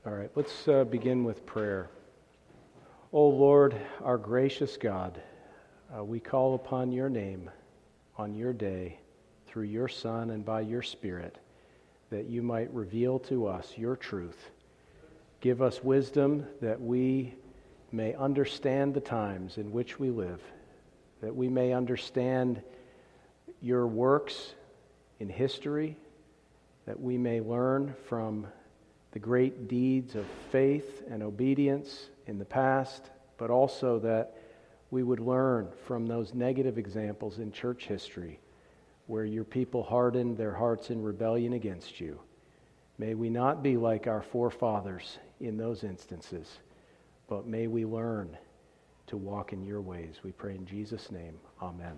All right, let's begin with prayer. O Lord, our gracious God, we call upon your name on your day through your Son and by your Spirit, that you might reveal to us your truth. Give us wisdom that we may understand the times in which we live, that we may understand your works in history, that we may learn from the great deeds of faith and obedience in the past, but also that we would learn from those negative examples in church history where your people hardened their hearts in rebellion against you. May we not be like our forefathers in those instances, but may we learn to walk in your ways. We pray in Jesus' name. Amen.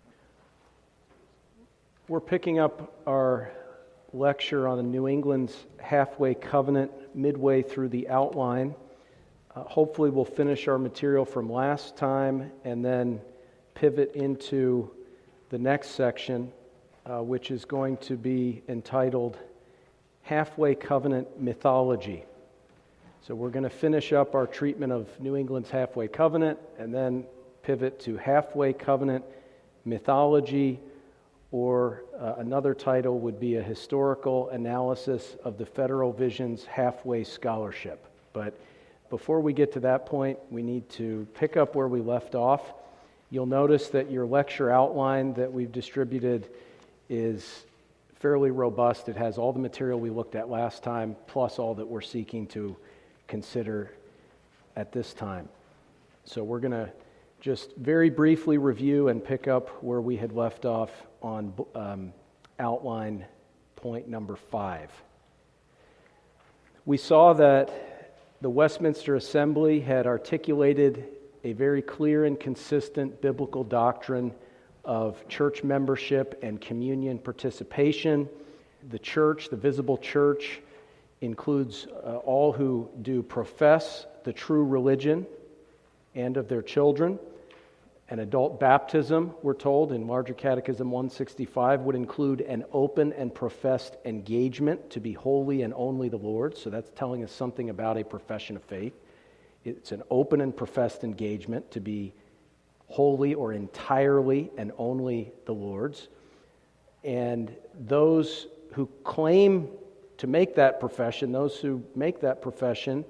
We're picking up our lecture on the New England's Halfway Covenant midway through the outline. Hopefully we'll finish our material from last time and then pivot into the next section, which is going to be entitled Halfway Covenant Mythology. So we're going to finish up our treatment of New England's Halfway Covenant and then pivot to Halfway Covenant Mythology, or another title would be a historical analysis of the Federal Vision's Halfway Scholarship. But before we get to that point, we need to pick up where we left off. You'll notice that your lecture outline that we've distributed is fairly robust. It has all the material we looked at last time, plus all that we're seeking to consider at this time. So we're going to just very briefly review and pick up where we had left off on outline point number 5. We saw that the Westminster Assembly had articulated a very clear and consistent biblical doctrine of church membership and communion participation. The church, the visible church, includes all who do profess the true religion and of their children. An adult baptism, we're told, in Larger Catechism 165, would include an open and professed engagement to be wholly and only the Lord. So that's telling us something about a profession of faith. It's an open and professed engagement to be wholly or entirely and only the Lord's. And those who claim to make that profession, those who make that profession,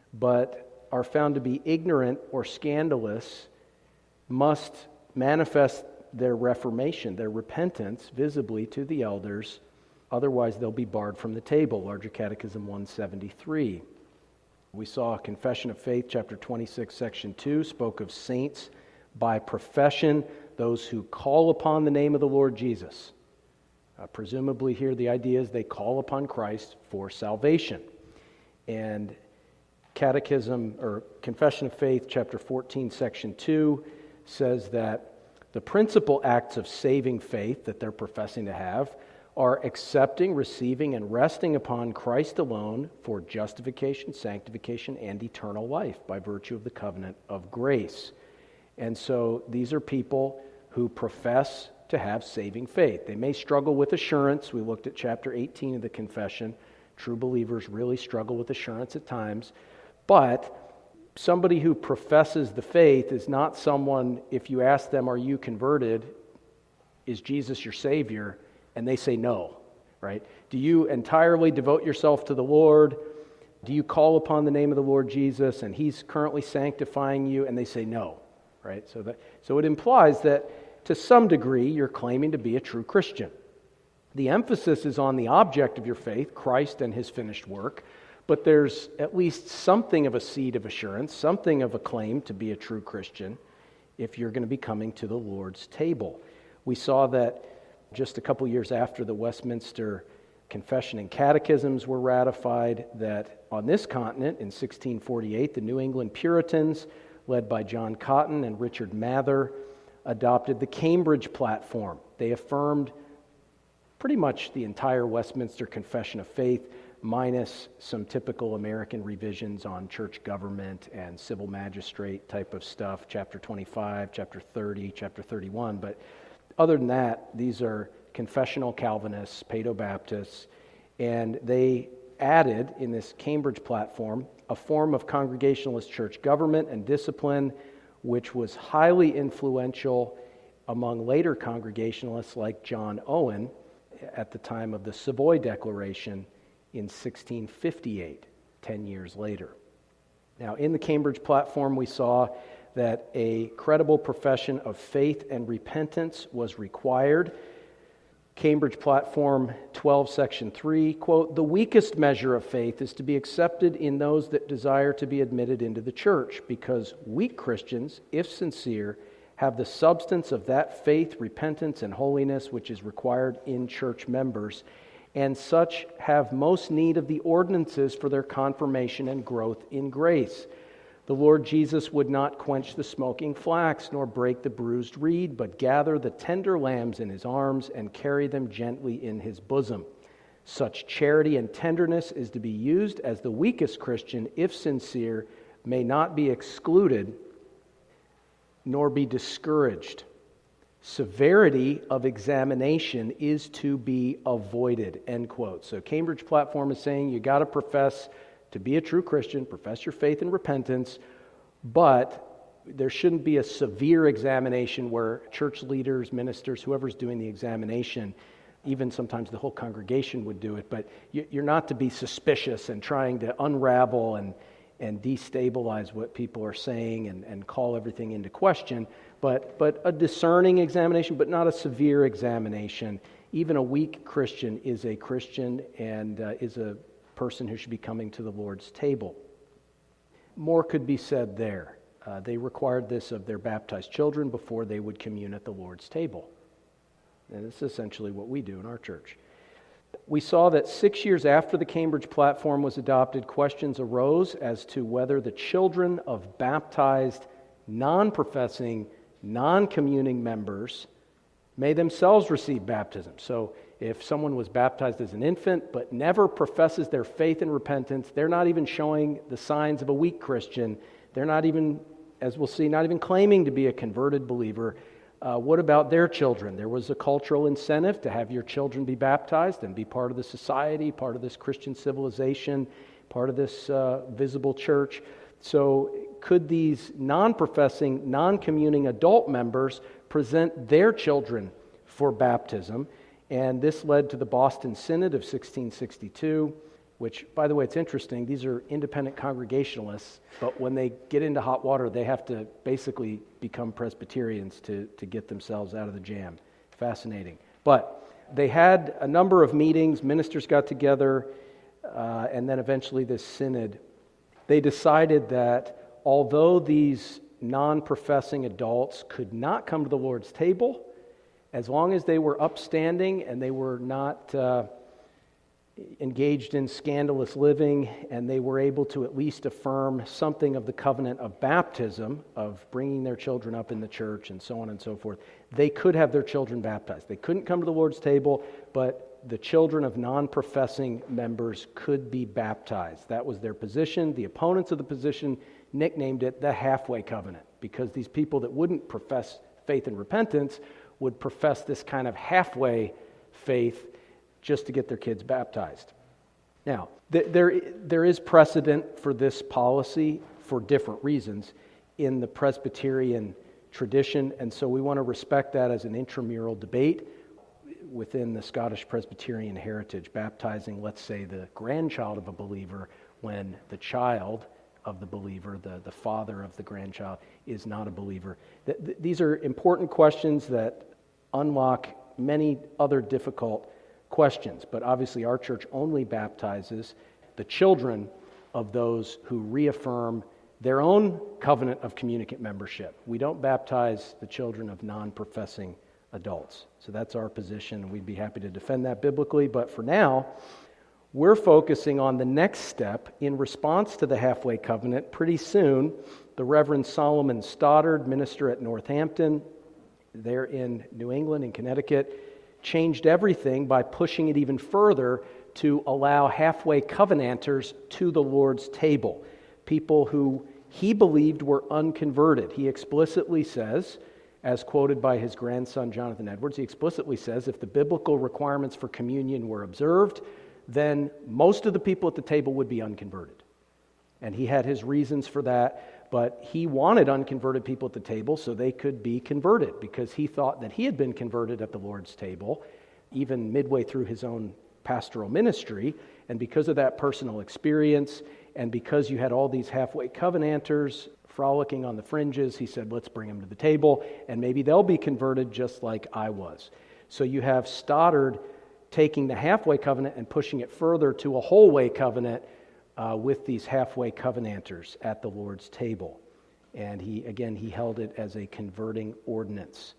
but are found to be ignorant or scandalous, must manifest their reformation, their repentance, visibly to the elders. Otherwise, they'll be barred from the table. Larger Catechism 173. We saw Confession of Faith, chapter 26, section 2, spoke of saints by profession, those who call upon the name of the Lord Jesus. Presumably here the idea is they call upon Christ for salvation. And Catechism, or Confession of Faith, chapter 14, section 2, says that the principal acts of saving faith that they're professing to have are accepting, receiving, and resting upon Christ alone for justification, sanctification, and eternal life by virtue of the covenant of grace. And so these are people who profess to have saving faith. They may struggle with assurance. We looked at chapter 18 of the Confession. True believers really struggle with assurance at times. But somebody who professes the faith is not someone, if you ask them, are you converted? Is Jesus your Savior? And they say no, right? Do you entirely devote yourself to the Lord? Do you call upon the name of the Lord Jesus and He's currently sanctifying you? And they say no, right? So it implies that to some degree you're claiming to be a true Christian. The emphasis is on the object of your faith, Christ and His finished work. But there's at least something of a seed of assurance, something of a claim to be a true Christian if you're going to be coming to the Lord's table. We saw that just a couple years after the Westminster Confession and Catechisms were ratified, that on this continent in 1648, the New England Puritans, led by John Cotton and Richard Mather, adopted the Cambridge Platform. They affirmed pretty much the entire Westminster Confession of Faith, minus some typical American revisions on church government and civil magistrate type of stuff, chapter 25, chapter 30, chapter 31. But other than that, these are confessional Calvinists, Paedo-Baptists, and they added in this Cambridge platform a form of Congregationalist church government and discipline which was highly influential among later Congregationalists like John Owen at the time of the Savoy Declaration in 1658, 10 years later. Now, in the Cambridge platform, we saw that a credible profession of faith and repentance was required. Cambridge Platform 12, Section 3, quote, "The weakest measure of faith is to be accepted in those that desire to be admitted into the church, because weak Christians, if sincere, have the substance of that faith, repentance, and holiness which is required in church members, and such have most need of the ordinances for their confirmation and growth in grace. The Lord Jesus would not quench the smoking flax, nor break the bruised reed, but gather the tender lambs in his arms and carry them gently in his bosom. Such charity and tenderness is to be used as the weakest Christian, if sincere, may not be excluded nor be discouraged. Severity of examination is to be avoided," end quote. So Cambridge Platform is saying you got to profess to be a true Christian, profess your faith and repentance, but there shouldn't be a severe examination where church leaders, ministers, whoever's doing the examination, even sometimes the whole congregation would do it, but you're not to be suspicious and trying to unravel and destabilize what people are saying and call everything into question, but a discerning examination, but not a severe examination. Even a weak Christian is a Christian and is a person who should be coming to the Lord's table. More could be said there. They required this of their baptized children before they would commune at the Lord's table. And this is essentially what we do in our church. We saw that 6 years after the Cambridge Platform was adopted, questions arose as to whether the children of baptized, non-professing, non-communing members may themselves receive baptism. So if someone was baptized as an infant but never professes their faith and repentance, they're not even showing the signs of a weak Christian. They're not even, as we'll see, not even claiming to be a converted believer. What about their children? There was a cultural incentive to have your children be baptized and be part of the society, part of this Christian civilization, part of this visible church. So could these non-professing, non-communing adult members present their children for baptism? And this led to the Boston Synod of 1662, which, by the way, it's interesting. These are independent Congregationalists, but when they get into hot water, they have to basically become Presbyterians to get themselves out of the jam. Fascinating. But they had a number of meetings, ministers got together, and then eventually this synod. They decided that although these non-professing adults could not come to the Lord's table, as long as they were upstanding and they were not engaged in scandalous living, and they were able to at least affirm something of the covenant of baptism, of bringing their children up in the church and so on and so forth, they could have their children baptized. They couldn't come to the Lord's table, but the children of non-professing members could be baptized. That was their position. The opponents of the position nicknamed it the halfway covenant, because these people that wouldn't profess faith and repentance would profess this kind of halfway faith just to get their kids baptized. Now, there is precedent for this policy for different reasons in the Presbyterian tradition, and so we want to respect that as an intramural debate within the Scottish Presbyterian heritage, baptizing, let's say, the grandchild of a believer when the child of the believer, the father of the grandchild, is not a believer. These are important questions that unlock many other difficult questions, but obviously our church only baptizes the children of those who reaffirm their own covenant of communicant membership. We don't baptize the children of non-professing adults. So that's our position, and we'd be happy to defend that biblically, but for now, we're focusing on the next step in response to the halfway covenant. Pretty soon, the Reverend Solomon Stoddard, minister at Northampton, there in New England, in Connecticut, changed everything by pushing it even further to allow halfway covenanters to the Lord's table, people who he believed were unconverted. He explicitly says, as quoted by his grandson Jonathan Edwards, he explicitly says, if the biblical requirements for communion were observed, then most of the people at the table would be unconverted. And he had his reasons for that, but he wanted unconverted people at the table so they could be converted, because he thought that he had been converted at the Lord's table, even midway through his own pastoral ministry. And because of that personal experience, and because you had all these halfway covenanters frolicking on the fringes, he said, let's bring them to the table, and maybe they'll be converted just like I was. So you have Stoddard taking the halfway covenant and pushing it further to a whole way covenant with these halfway covenanters at the Lord's table. And he held it as a converting ordinance.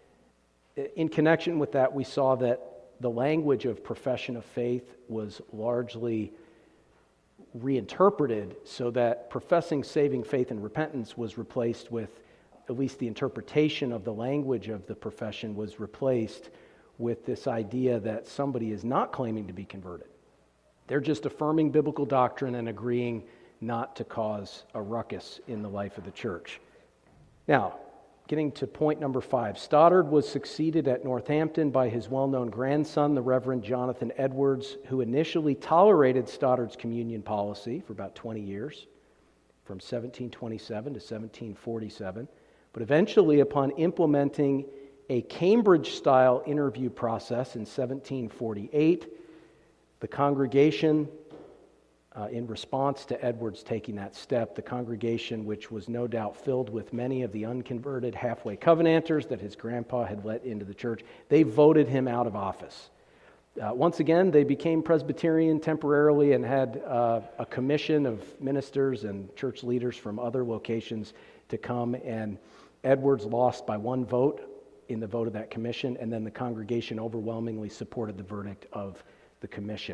In connection with that, we saw that the language of profession of faith was largely reinterpreted so that professing saving faith and repentance was replaced with, at least the interpretation of the language of the profession was replaced with this idea that somebody is not claiming to be converted. They're just affirming biblical doctrine and agreeing not to cause a ruckus in the life of the church. Now, getting to point number 5, Stoddard was succeeded at Northampton by his well-known grandson, the Reverend Jonathan Edwards, who initially tolerated Stoddard's communion policy for about 20 years, from 1727 to 1747, but eventually, upon implementing a Cambridge-style interview process in 1748, the congregation, in response to Edwards taking that step, the congregation, which was no doubt filled with many of the unconverted halfway covenanters that his grandpa had let into the church, they voted him out of office. Once again, they became Presbyterian temporarily and had a commission of ministers and church leaders from other locations to come, and Edwards lost by one vote in the vote of that commission, and then the congregation overwhelmingly supported the verdict of the commission.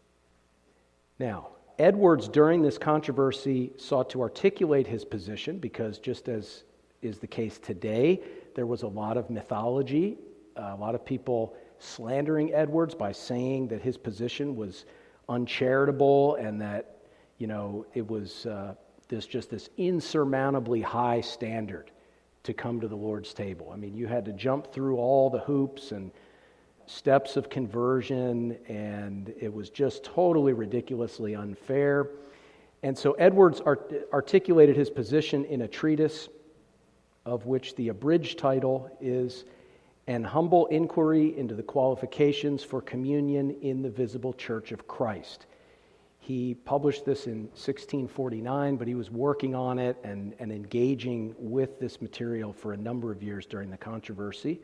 Now, Edwards, during this controversy, sought to articulate his position because, just as is the case today, there was a lot of mythology, a lot of people slandering Edwards by saying that his position was uncharitable and that, it was this insurmountably high standard to come to the Lord's table. I mean, you had to jump through all the hoops and steps of conversion, and it was just totally ridiculously unfair. And so Edwards articulated his position in a treatise of which the abridged title is An Humble Inquiry into the Qualifications for Communion in the Visible Church of Christ. He published this in 1649, but he was working on it and engaging with this material for a number of years during the controversy.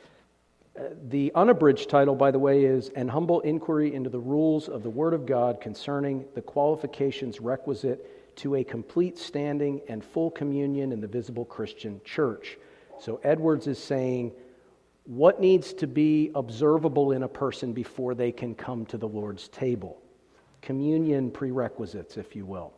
The unabridged title, by the way, is An Humble Inquiry into the Rules of the Word of God Concerning the Qualifications Requisite to a Complete Standing and Full Communion in the Visible Christian Church. So Edwards is saying what needs to be observable in a person before they can come to the Lord's table. Communion prerequisites, if you will.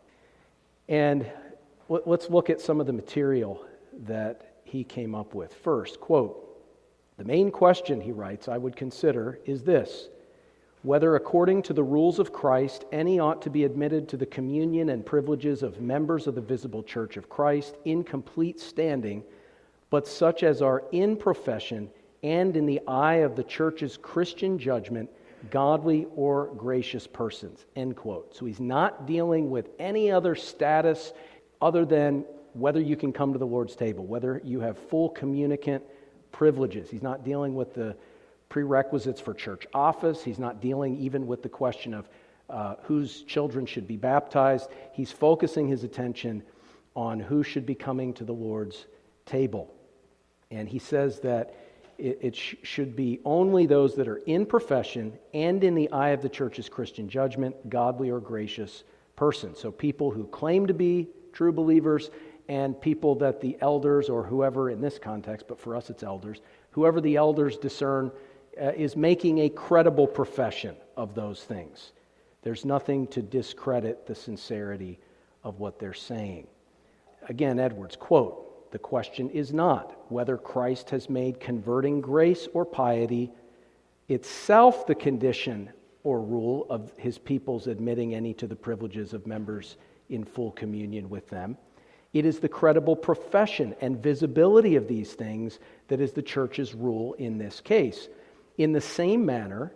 And let's look at some of the material that he came up with. First, quote, "The main question," he writes, "I would consider is this: whether according to the rules of Christ any ought to be admitted to the communion and privileges of members of the visible church of Christ in complete standing, but such as are in profession and in the eye of the church's Christian judgment, godly or gracious persons," end quote. So he's not dealing with any other status other than whether you can come to the Lord's table, whether you have full communicant privileges. He's not dealing with the prerequisites for church office. He's not dealing even with the question of whose children should be baptized. He's focusing his attention on who should be coming to the Lord's table. And he says that it should be only those that are in profession and in the eye of the church's Christian judgment, godly or gracious persons. So people who claim to be true believers and people that the elders, or whoever in this context, but for us it's elders, whoever the elders discern is making a credible profession of those things. There's nothing to discredit the sincerity of what they're saying. Again, Edwards, quote, "The question is not whether Christ has made converting grace or piety itself the condition or rule of his people's admitting any to the privileges of members in full communion with them. It is the credible profession and visibility of these things that is the church's rule in this case. In the same manner,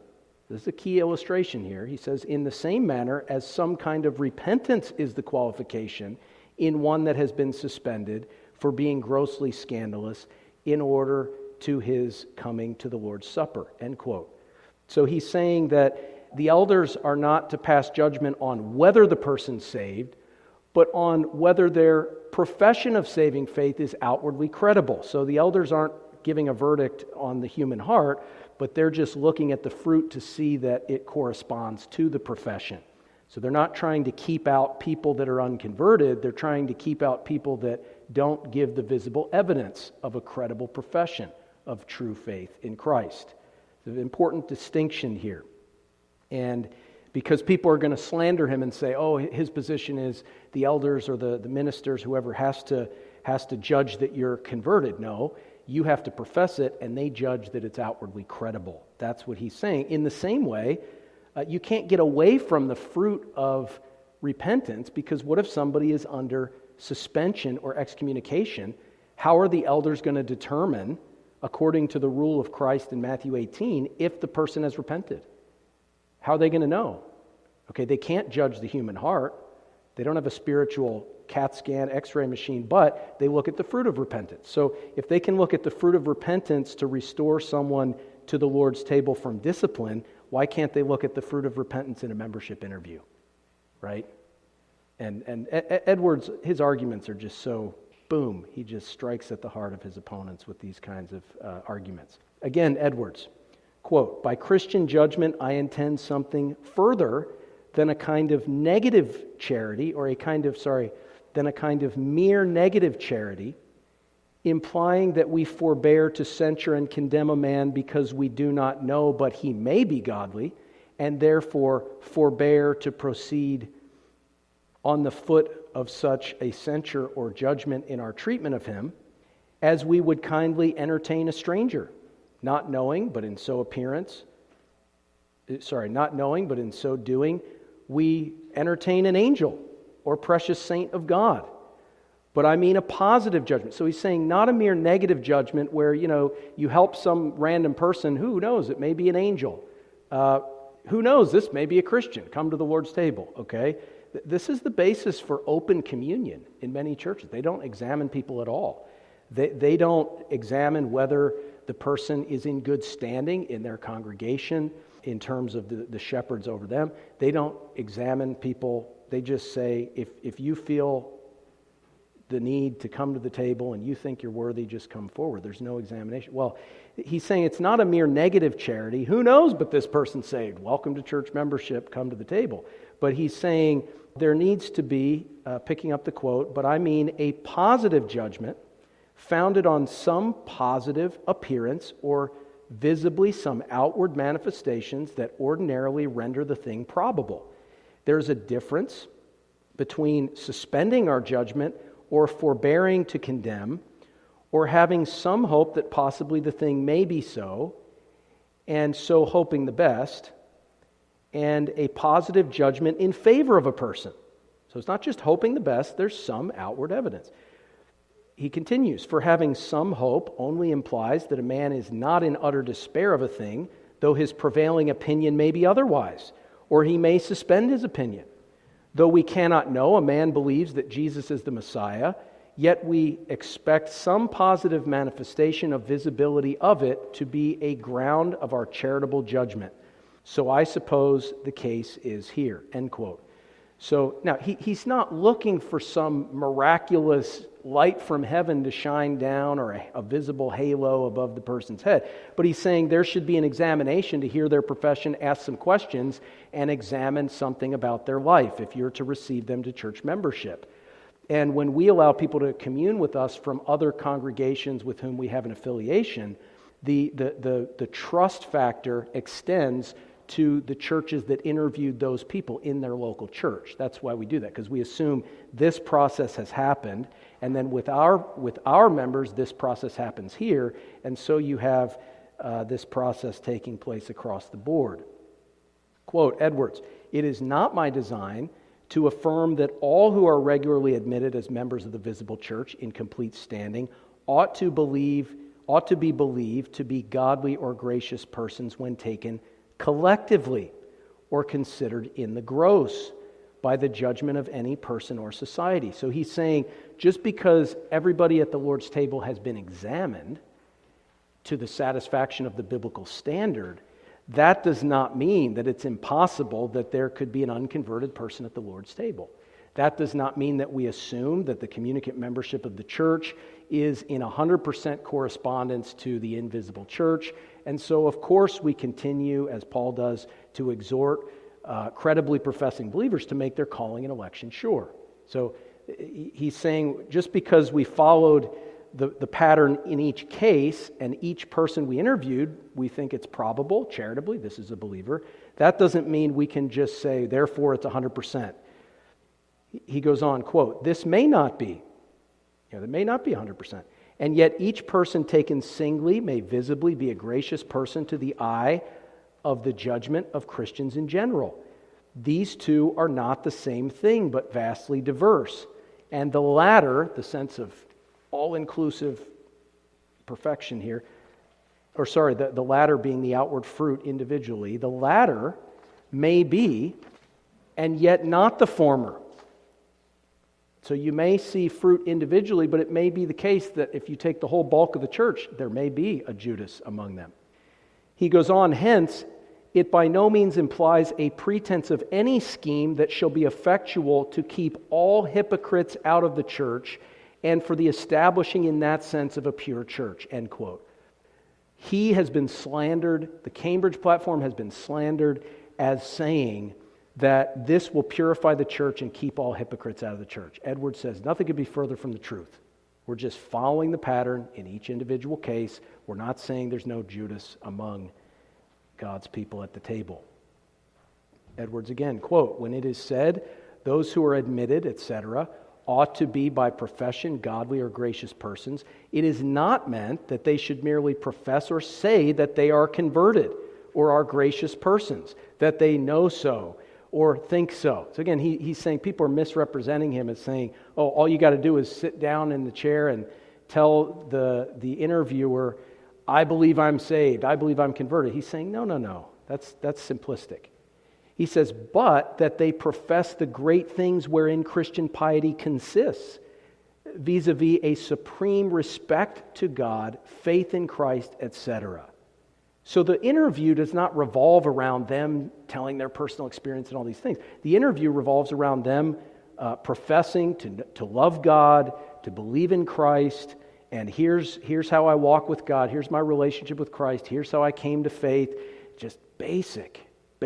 This is a key illustration here. He says, in the same manner as some kind of repentance is the qualification in one that has been suspended for being grossly scandalous in order to his coming to the Lord's Supper, end quote. So he's saying that the elders are not to pass judgment on whether the person's saved, but on whether their profession of saving faith is outwardly credible. So the elders aren't giving a verdict on the human heart, but they're just looking at the fruit to see that it corresponds to the profession. So they're not trying to keep out people that are unconverted. They're trying to keep out people that don't give the visible evidence of a credible profession of true faith in Christ. It's an important distinction here. And because people are going to slander him and say, oh, his position is the elders or the ministers, whoever has to judge that you're converted. No, you have to profess it, and they judge that it's outwardly credible. That's what he's saying. In the same way, you can't get away from the fruit of repentance, because what if somebody is under suspension or excommunication? How are the elders going to determine, according to the rule of Christ in Matthew 18, if the person has repented? How are they going to know? Okay, they can't judge the human heart. They don't have a spiritual CAT scan, X-ray machine, but they look at the fruit of repentance. So if they can look at the fruit of repentance to restore someone to the Lord's table from discipline, why can't they look at the fruit of repentance in a membership interview? Right? And Edwards, his arguments are just so, boom, he just strikes at the heart of his opponents with these kinds of arguments. Again, Edwards, quote, by Christian judgment I intend something further than a kind of negative charity, or than a kind of mere negative charity, implying that we forbear to censure and condemn a man because we do not know, but he may be godly, and therefore forbear to proceed on the foot of such a censure or judgment in our treatment of him, as we would kindly entertain a stranger, not knowing, but in so doing, we entertain an angel or precious saint of God. But I mean a positive judgment. So he's saying not a mere negative judgment where, you help some random person, who knows, it may be an angel. Who knows, this may be a Christian. Come to the Lord's table, okay? This is the basis for open communion in many churches. They don't examine people at all. They don't examine whether the person is in good standing in their congregation in terms of the shepherds over them. They don't examine people. They just say, if you feel the need to come to the table and you think you're worthy, just come forward. There's no examination. Well, he's saying it's not a mere negative charity. Who knows but this person's saved? Welcome to church membership, come to the table. But he's saying there needs to be, picking up the quote, but I mean a positive judgment founded on some positive appearance or visibly some outward manifestations that ordinarily render the thing probable. There's a difference between suspending our judgment or forbearing to condemn, or having some hope that possibly the thing may be so, and so hoping the best, and a positive judgment in favor of a person. So it's not just hoping the best, there's some outward evidence. He continues, for having some hope only implies that a man is not in utter despair of a thing, though his prevailing opinion may be otherwise, or he may suspend his opinion. Though we cannot know, a man believes that Jesus is the Messiah, yet we expect some positive manifestation of visibility of it to be a ground of our charitable judgment. So I suppose the case is here, end quote. So now he's not looking for some miraculous light from heaven to shine down or a visible halo above the person's head. But he's saying there should be an examination to hear their profession, ask some questions, and examine something about their life if you're to receive them to church membership. And when we allow people to commune with us from other congregations with whom we have an affiliation, the trust factor extends to the churches that interviewed those people in their local church. That's why we do that, because we assume this process has happened, and then with our members, this process happens here, and so you have this process taking place across the board. Quote, Edwards, "It is not my design to affirm that all who are regularly admitted as members of the visible church in complete standing ought to be believed to be godly or gracious persons when taken collectively or considered in the gross by the judgment of any person or society. So he's saying just because everybody at the Lord's table has been examined to the satisfaction of the biblical standard, that does not mean that it's impossible that there could be an unconverted person at the Lord's table. That does not mean that we assume that the communicant membership of the church is in 100% correspondence to the invisible church. And so, of course, we continue, as Paul does, to exhort credibly professing believers to make their calling and election sure. So he's saying just because we followed the pattern in each case and each person we interviewed, we think it's probable, charitably, this is a believer, that doesn't mean we can just say, therefore it's 100%. He goes on, quote, this may not be, there may not be 100%, and yet each person taken singly may visibly be a gracious person to the eye of the judgment of Christians in general. These two are not the same thing, but vastly diverse. And the latter, the sense of all-inclusive perfection here, the latter being the outward fruit individually, the latter may be, and yet not the former. So you may see fruit individually, but it may be the case that if you take the whole bulk of the church, there may be a Judas among them. He goes on, hence, it by no means implies a pretense of any scheme that shall be effectual to keep all hypocrites out of the church and for the establishing in that sense of a pure church, end quote. He has been slandered, the Cambridge platform has been slandered as saying that this will purify the church and keep all hypocrites out of the church. Edwards says nothing could be further from the truth. We're just following the pattern in each individual case. We're not saying there's no Judas among God's people at the table. Edwards again, quote, when it is said, those who are admitted, etc., ought to be by profession godly or gracious persons, it is not meant that they should merely profess or say that they are converted or are gracious persons, that they know so or think so. So again, he's saying people are misrepresenting him as saying, oh, all you got to do is sit down in the chair and tell the interviewer, I believe I'm saved, I believe I'm converted. He's saying, no, that's simplistic. He says, but that they profess the great things wherein Christian piety consists, vis-a-vis a supreme respect to God, faith in Christ, etc. So the interview does not revolve around them telling their personal experience and all these things. The interview revolves around them professing to love God, to believe in Christ, and here's how I walk with God, here's my relationship with Christ, here's how I came to faith. Just basic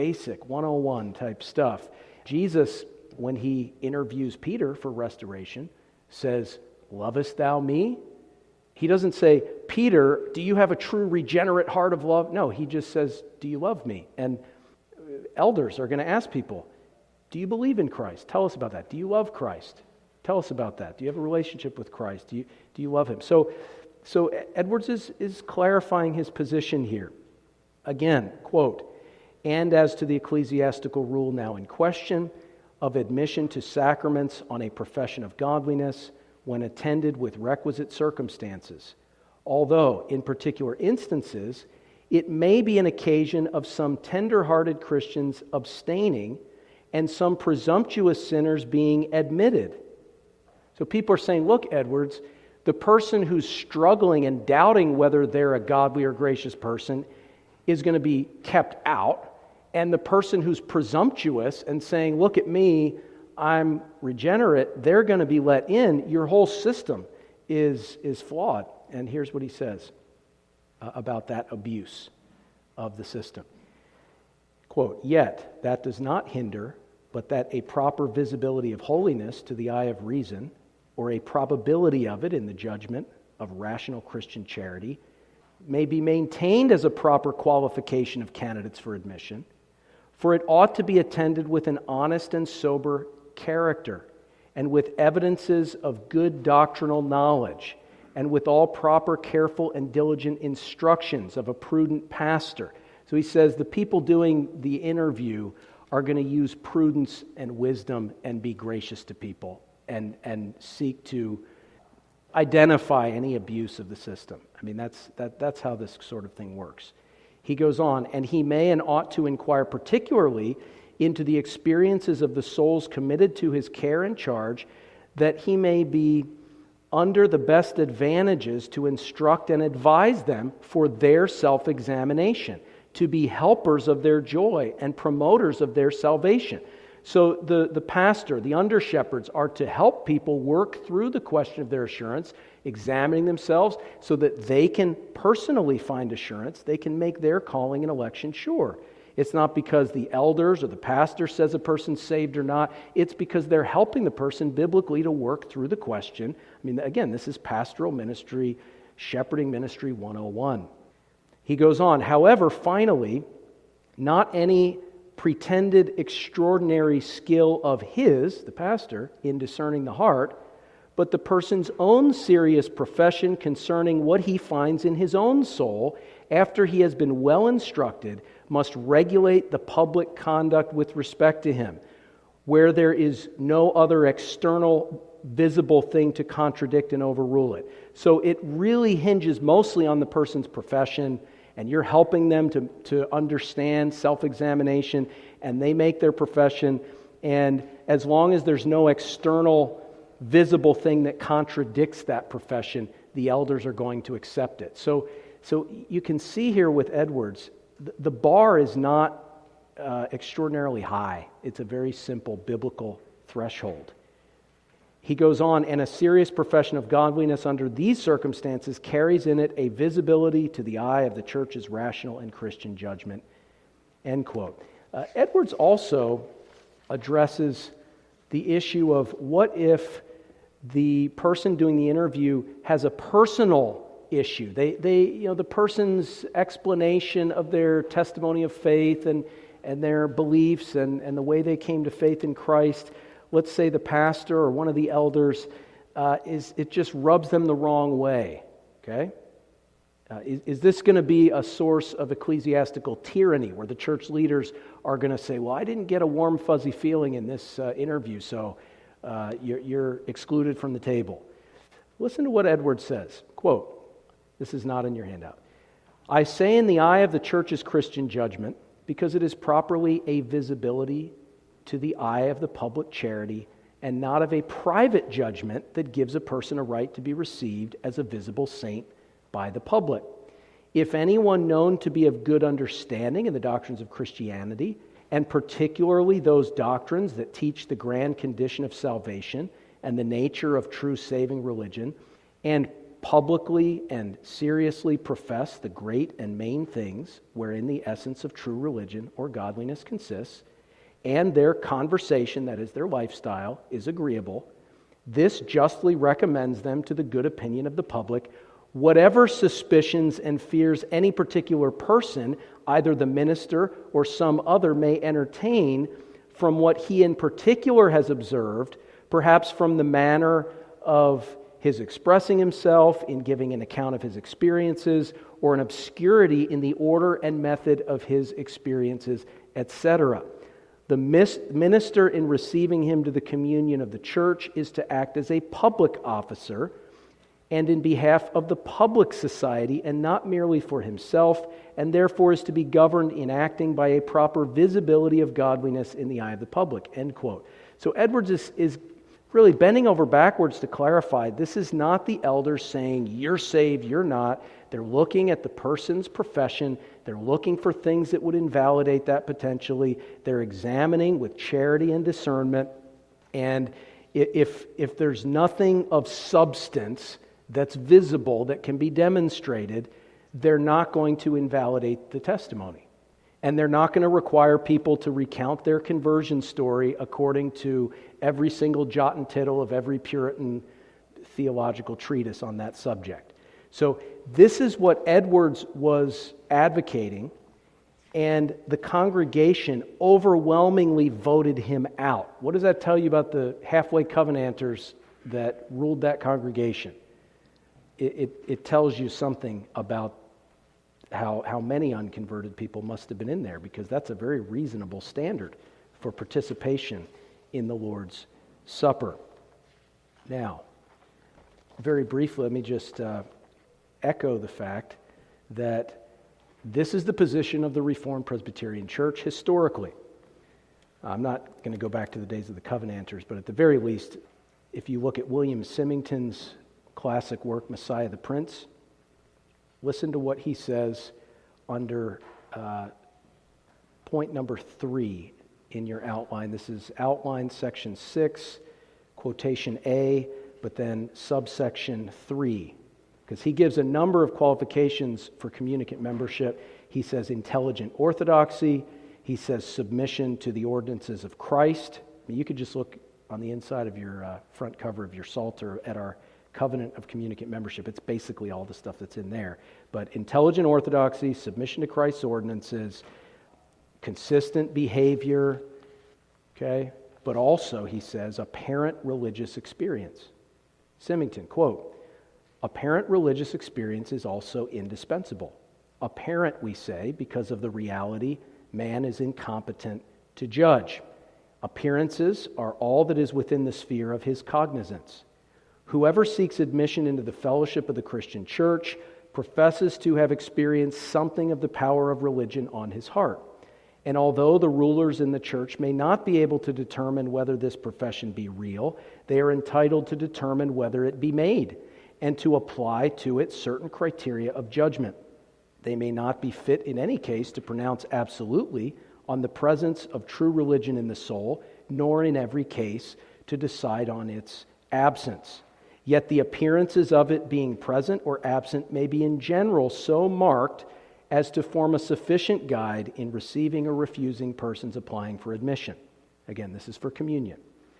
101 type stuff. Jesus, when he interviews Peter for restoration, says, lovest thou me? He doesn't say, Peter, do you have a true regenerate heart of love? No, he just says, do you love me? And elders are going to ask people, do you believe in Christ? Tell us about that. Do you love Christ? Tell us about that. Do you have a relationship with Christ? Do you love him? So Edwards is clarifying his position here. Again, quote, and as to the ecclesiastical rule now in question of admission to sacraments on a profession of godliness when attended with requisite circumstances, although in particular instances it may be an occasion of some tender-hearted Christians abstaining and some presumptuous sinners being admitted. So people are saying, look, Edwards, the person who's struggling and doubting whether they're a godly or gracious person is going to be kept out, and the person who's presumptuous and saying, look at me, I'm regenerate, they're going to be let in. Your whole system is flawed. And here's what he says about that abuse of the system. Quote, yet that does not hinder, but that a proper visibility of holiness to the eye of reason, or a probability of it in the judgment of rational Christian charity, may be maintained as a proper qualification of candidates for admission, for it ought to be attended with an honest and sober character, and with evidences of good doctrinal knowledge, and with all proper, careful, and diligent instructions of a prudent pastor. So he says the people doing the interview are going to use prudence and wisdom and be gracious to people and seek to identify any abuse of the system. I mean, that's how this sort of thing works. He goes on, and he may and ought to inquire particularly into the experiences of the souls committed to his care and charge, that he may be under the best advantages to instruct and advise them for their self-examination, to be helpers of their joy and promoters of their salvation. So the pastor, the under-shepherds, are to help people work through the question of their assurance, examining themselves so that they can personally find assurance, they can make their calling and election sure. It's not because the elders or the pastor says a person's saved or not. It's because they're helping the person biblically to work through the question. I mean, again, this is pastoral ministry, shepherding ministry 101. He goes on, however, finally, not any pretended extraordinary skill of his, the pastor, in discerning the heart, but the person's own serious profession concerning what he finds in his own soul after he has been well instructed must regulate the public conduct with respect to him, where there is no other external visible thing to contradict and overrule it. So it really hinges mostly on the person's profession, and you're helping them to understand self-examination, and they make their profession, and as long as there's no external visible thing that contradicts that profession, the elders are going to accept it. So you can see here with Edwards, the bar is not extraordinarily high. It's a very simple biblical threshold. He goes on, and a serious profession of godliness under these circumstances carries in it a visibility to the eye of the church's rational and Christian judgment. End quote. Edwards also addresses the issue of what if the person doing the interview has a personal issue. The person's explanation of their testimony of faith and their beliefs and the way they came to faith in Christ, let's say the pastor or one of the elders, it just rubs them the wrong way. Okay? Is this going to be a source of ecclesiastical tyranny where the church leaders are going to say, well, I didn't get a warm, fuzzy feeling in this interview, so you're excluded from the table? Listen to what Edwards says. Quote, this is not in your handout. I say in the eye of the church's Christian judgment, because it is properly a visibility to the eye of the public charity and not of a private judgment that gives a person a right to be received as a visible saint by the public. If anyone known to be of good understanding in the doctrines of Christianity, and particularly those doctrines that teach the grand condition of salvation and the nature of true saving religion, and publicly and seriously profess the great and main things wherein the essence of true religion or godliness consists, and their conversation, that is their lifestyle, is agreeable, this justly recommends them to the good opinion of the public, whatever suspicions and fears any particular person, either the minister or some other, may entertain from what he in particular has observed, perhaps from the manner of his expressing himself, in giving an account of his experiences, or an obscurity in the order and method of his experiences, etc. The minister, in receiving him to the communion of the church, is to act as a public officer and in behalf of the public society, and not merely for himself, and therefore is to be governed in acting by a proper visibility of godliness in the eye of the public. End quote. So Edwards is really bending over backwards to clarify this is not the elders saying you're saved, you're not. They're looking at the person's profession. They're looking for things that would invalidate that potentially. They're examining with charity and discernment. And if there's nothing of substance that's visible, that can be demonstrated, they're not going to invalidate the testimony. And they're not going to require people to recount their conversion story according to every single jot and tittle of every Puritan theological treatise on that subject. So this is what Edwards was advocating, and the congregation overwhelmingly voted him out. What does that tell you about the halfway Covenanters that ruled that congregation? It tells you something about how many unconverted people must have been in there, because that's a very reasonable standard for participation in the Lord's Supper. Now, very briefly, let me just echo the fact that This is the position of the Reformed Presbyterian Church historically. I'm not going to go back to the days of the Covenanters, but at the very least, if you look at William Symington's classic work, Messiah the Prince, listen to what he says under point number 3 in your outline. This is outline section 6, quotation A, but then subsection 3. Because he gives a number of qualifications for communicant membership. He says intelligent orthodoxy. He says submission to the ordinances of Christ. I mean, you could just look on the inside of your front cover of your Psalter at our covenant of communicant membership. It's basically all the stuff that's in there. But intelligent orthodoxy, submission to Christ's ordinances, consistent behavior, okay? But also, he says, apparent religious experience. Symington, quote, apparent religious experience is also indispensable. Apparent, we say, because of the reality man is incompetent to judge. Appearances are all that is within the sphere of his cognizance. Whoever seeks admission into the fellowship of the Christian church professes to have experienced something of the power of religion on his heart. And although the rulers in the church may not be able to determine whether this profession be real, they are entitled to determine whether it be made and to apply to it certain criteria of judgment. They may not be fit in any case to pronounce absolutely on the presence of true religion in the soul, nor in every case to decide on its absence. Yet the appearances of it being present or absent may be in general so marked as to form a sufficient guide in receiving or refusing persons applying for admission. Again, this is for communion.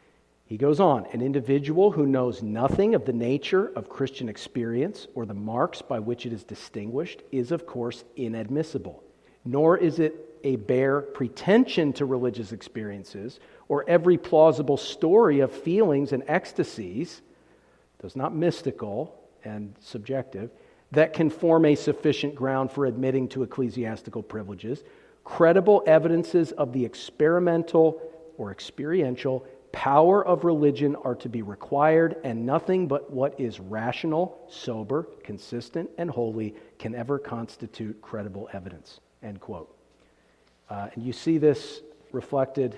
He goes on, an individual who knows nothing of the nature of Christian experience or the marks by which it is distinguished is, of course, inadmissible. Nor is it a bare pretension to religious experiences or every plausible story of feelings and ecstasies, those not mystical and subjective, that can form a sufficient ground for admitting to ecclesiastical privileges. Credible evidences of the experimental or experiential power of religion are to be required, and nothing but what is rational, sober, consistent, and holy can ever constitute credible evidence. End quote. And you see this reflected,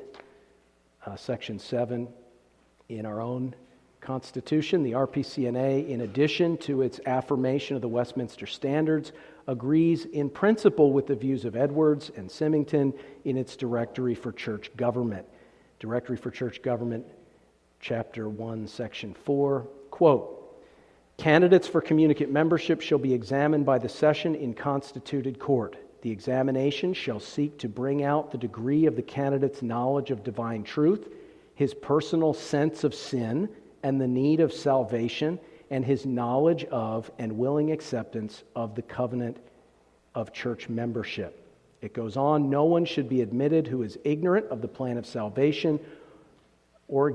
Section 7, in our own Constitution. The RPCNA, in addition to its affirmation of the Westminster Standards, agrees in principle with the views of Edwards and Symington in its Directory for Church Government. Directory for Church Government, Chapter 1, Section 4, quote, candidates for communicant membership shall be examined by the session in constituted court. The examination shall seek to bring out the degree of the candidate's knowledge of divine truth, his personal sense of sin and the need of salvation, and his knowledge of and willing acceptance of the covenant of church membership. It goes on, no one should be admitted who is ignorant of the plan of salvation or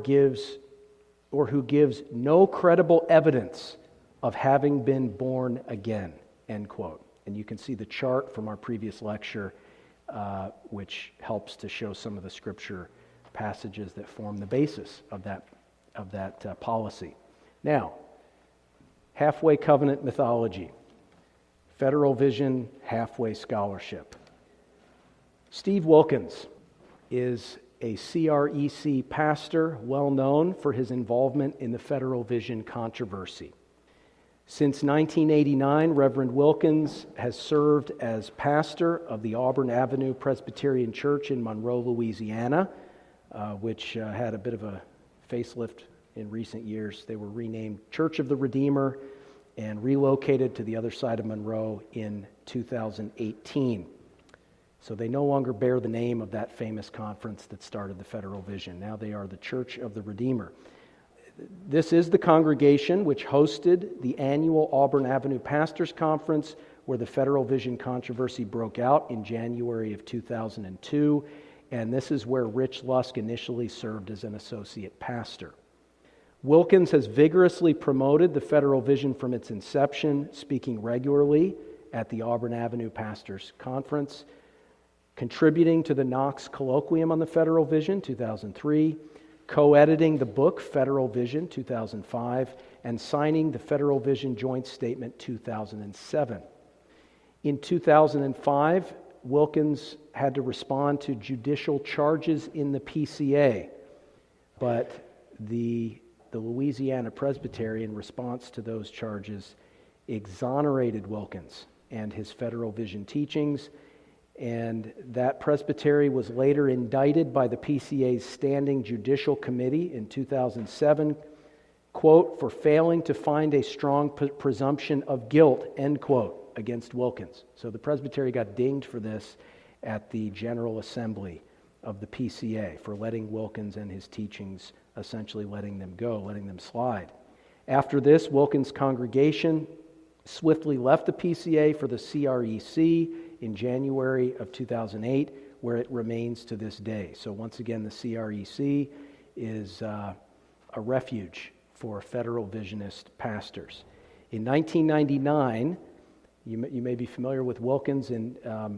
who gives no credible evidence of having been born again, end quote. And you can see the chart from our previous lecture, which helps to show some of the scripture passages that form the basis of that policy. Now, halfway covenant mythology, Federal Vision halfway scholarship. Steve Wilkins is a CREC pastor, well known for his involvement in the Federal Vision controversy. Since 1989, Reverend Wilkins has served as pastor of the Auburn Avenue Presbyterian Church in Monroe, Louisiana, which had a bit of a facelift in recent years. They were renamed Church of the Redeemer and relocated to the other side of Monroe in 2018. So they no longer bear the name of that famous conference that started the Federal Vision. Now they are the Church of the Redeemer. This is the congregation which hosted the annual Auburn Avenue Pastors Conference, where the Federal Vision controversy broke out in January of 2002, and this is where Rich Lusk initially served as an associate pastor. Wilkins has vigorously promoted the Federal Vision from its inception, speaking regularly at the Auburn Avenue Pastors Conference, contributing to the Knox Colloquium on the Federal Vision, 2003, co-editing the book Federal Vision, 2005, and signing the Federal Vision Joint Statement, 2007. In 2005, Wilkins had to respond to judicial charges in the PCA, but the Louisiana Presbytery, in response to those charges, exonerated Wilkins and his Federal Vision teachings, and that presbytery was later indicted by the PCA's Standing Judicial Committee in 2007, quote, for failing to find a strong presumption of guilt, end quote, against Wilkins. So the presbytery got dinged for this at the General Assembly of the PCA for letting Wilkins and his teachings, essentially letting them go, letting them slide. After this, Wilkins' congregation swiftly left the PCA for the CREC in January of 2008, where it remains to this day. So once again, the CREC is a refuge for Federal Visionist pastors. In 1999, you may be familiar with Wilkins. In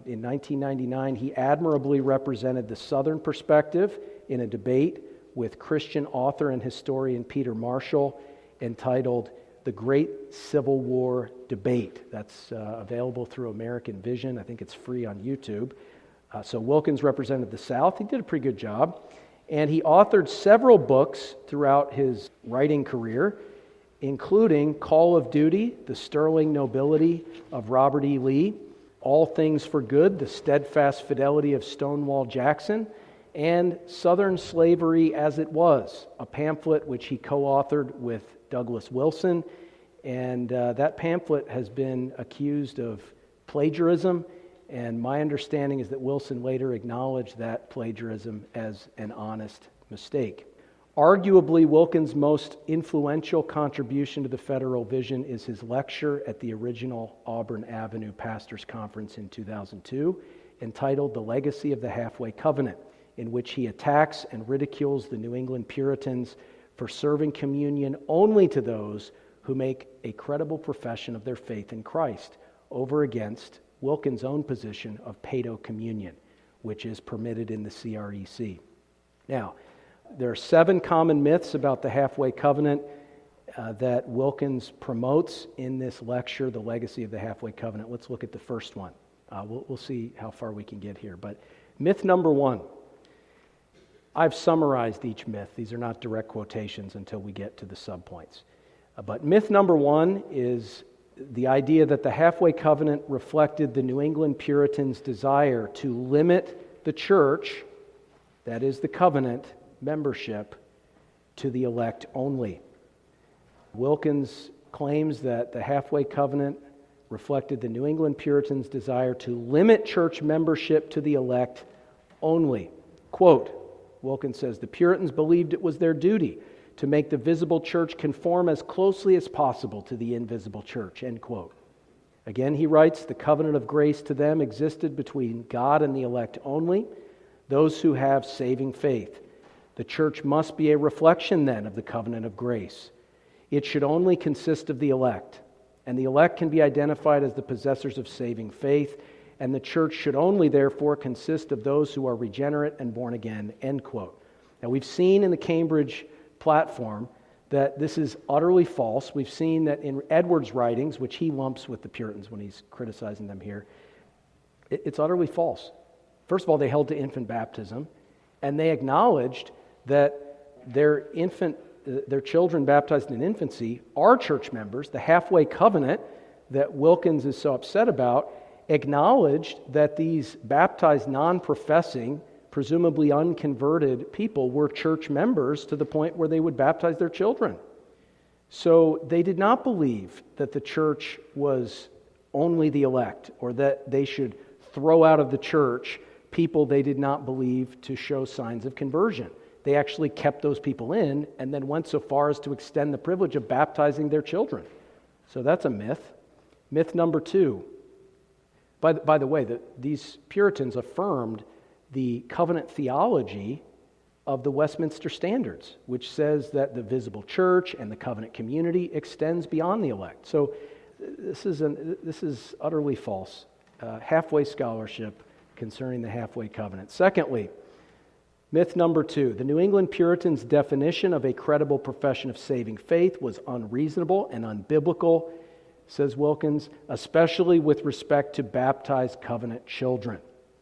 1999, he admirably represented the Southern perspective in a debate with Christian author and historian Peter Marshall entitled The Great Civil War Debate. That's available through American Vision. I think it's free on YouTube. So Wilkins represented the South. He did a pretty good job. And he authored several books throughout his writing career, including Call of Duty, The Sterling Nobility of Robert E. Lee, All Things for Good, The Steadfast Fidelity of Stonewall Jackson, and Southern Slavery as It Was, a pamphlet which he co-authored with Douglas Wilson, and that pamphlet has been accused of plagiarism, and my understanding is that Wilson later acknowledged that plagiarism as an honest mistake. Arguably, Wilkins' most influential contribution to the Federal Vision is his lecture at the original Auburn Avenue Pastors Conference in 2002, entitled The Legacy of the Halfway Covenant, in which he attacks and ridicules the New England Puritans for serving communion only to those who make a credible profession of their faith in Christ, over against Wilkins' own position of paedo communion, which is permitted in the CREC. Now, there are 7 common myths about the halfway covenant that Wilkins promotes in this lecture, The Legacy of the Halfway Covenant. Let's look at the first one. We'll see how far we can get here. But myth number 1. I've summarized each myth. These are not direct quotations until we get to the subpoints. But myth number 1 is the idea that the halfway covenant reflected the New England Puritans' desire to limit the church, that is the covenant, membership to the elect only. Wilkins claims that the halfway covenant reflected the New England Puritans' desire to limit church membership to the elect only. Quote, Wilkins says, the Puritans believed it was their duty to make the visible church conform as closely as possible to the invisible church, end quote. Again, he writes, the covenant of grace to them existed between God and the elect only, those who have saving faith. The church must be a reflection then of the covenant of grace. It should only consist of the elect, and the elect can be identified as the possessors of saving faith, and the church should only therefore consist of those who are regenerate and born again, end quote. Now we've seen in the Cambridge platform that this is utterly false. We've seen that in Edwards' writings, which he lumps with the Puritans when he's criticizing them here, it's utterly false. First of all, they held to infant baptism, and they acknowledged that their children baptized in infancy are church members. The halfway covenant that Wilkins is so upset about acknowledged that these baptized non-professing, presumably unconverted people were church members to the point where they would baptize their children. So they did not believe that the church was only the elect, or that they should throw out of the church people they did not believe to show signs of conversion. They actually kept those people in and then went so far as to extend the privilege of baptizing their children. So that's a myth. Myth number 2. By the way, these Puritans affirmed the covenant theology of the Westminster Standards, which says that the visible church and the covenant community extends beyond the elect. So this is utterly false. Halfway scholarship concerning the halfway covenant. Secondly, myth number 2, the New England Puritans' definition of a credible profession of saving faith was unreasonable and unbiblical. says Wilkins, especially with respect to baptized covenant children.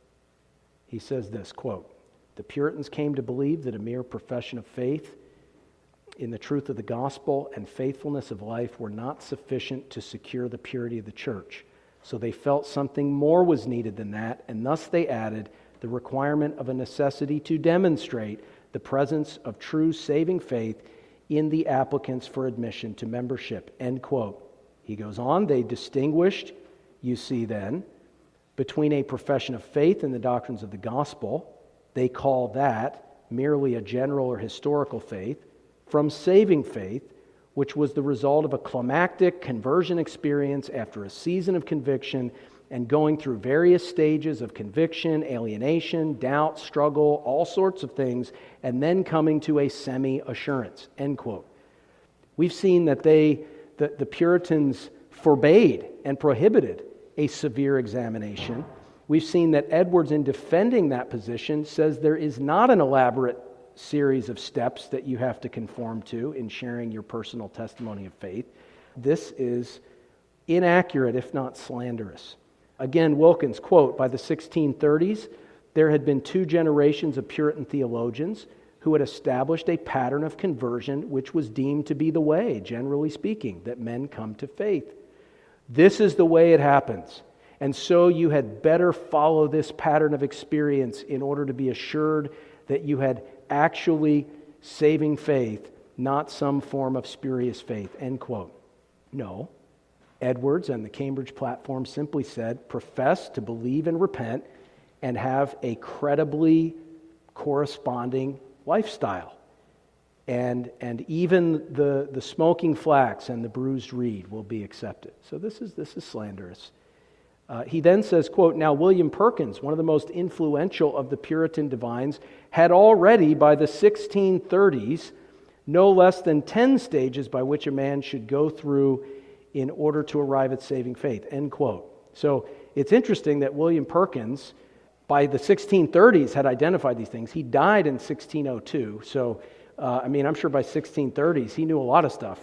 He says this, quote, "The Puritans came to believe that a mere profession of faith in the truth of the gospel and faithfulness of life were not sufficient to secure the purity of the church. So they felt something more was needed than that, and thus they added the requirement of a necessity to demonstrate the presence of true saving faith in the applicants for admission to membership," end quote. He goes on, they distinguished, you see then, between a profession of faith in the doctrines of the gospel, they call that merely a general or historical faith, from saving faith, which was the result of a climactic conversion experience after a season of conviction and going through various stages of conviction, alienation, doubt, struggle, all sorts of things, and then coming to a semi-assurance, end quote. We've seen that the Puritans forbade and prohibited a severe examination. We've seen that Edwards, in defending that position, says there is not an elaborate series of steps that you have to conform to in sharing your personal testimony of faith. This is inaccurate, if not slanderous. Again, Wilkins, quote, "By the 1630s, there had been 2 generations of Puritan theologians who had established a pattern of conversion which was deemed to be the way, generally speaking, that men come to faith. This is the way it happens. And so you had better follow this pattern of experience in order to be assured that you had actually saving faith, not some form of spurious faith," end quote. No. Edwards and the Cambridge Platform simply said, profess to believe and repent and have a credibly corresponding lifestyle. And even the smoking flax and the bruised reed will be accepted. So this is slanderous. He then says, quote, "Now William Perkins, one of the most influential of the Puritan divines, had already by the 1630s no less than 10 stages by which a man should go through in order to arrive at saving faith," end quote. So it's interesting that William Perkins, by the 1630s, had identified these things. He died in 1602, so I'm sure by 1630s he knew a lot of stuff,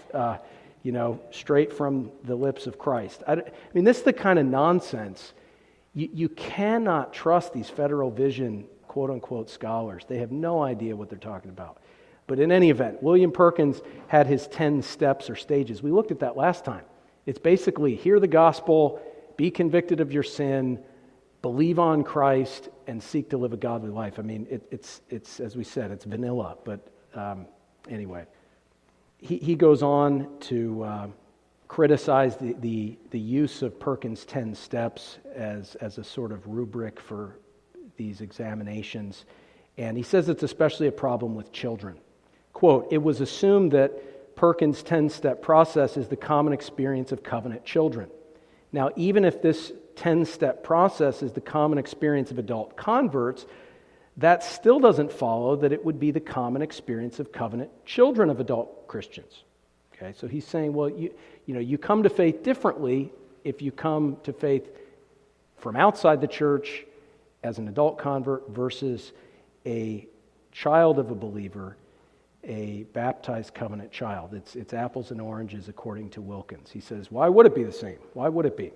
straight from the lips of Christ. This is the kind of nonsense. You cannot trust these Federal Vision, quote-unquote, scholars. They have no idea what they're talking about. But in any event, William Perkins had his 10 steps or stages. We looked at that last time. It's basically hear the gospel, be convicted of your sin, believe on Christ, and seek to live a godly life. It's as we said, it's vanilla. But anyway, he goes on to criticize the use of Perkins' 10 steps as a sort of rubric for these examinations. And he says it's especially a problem with children. Quote, "It was assumed that Perkins' 10-step process is the common experience of covenant children. Now, even if this 10-step process is the common experience of adult converts, that still doesn't follow that it would be the common experience of covenant children of adult Christians." Okay, so he's saying, well, you come to faith differently if you come to faith from outside the church as an adult convert versus a child of a believer, a baptized covenant child. It's apples and oranges according to Wilkins. He says, why would it be the same? Why would it be?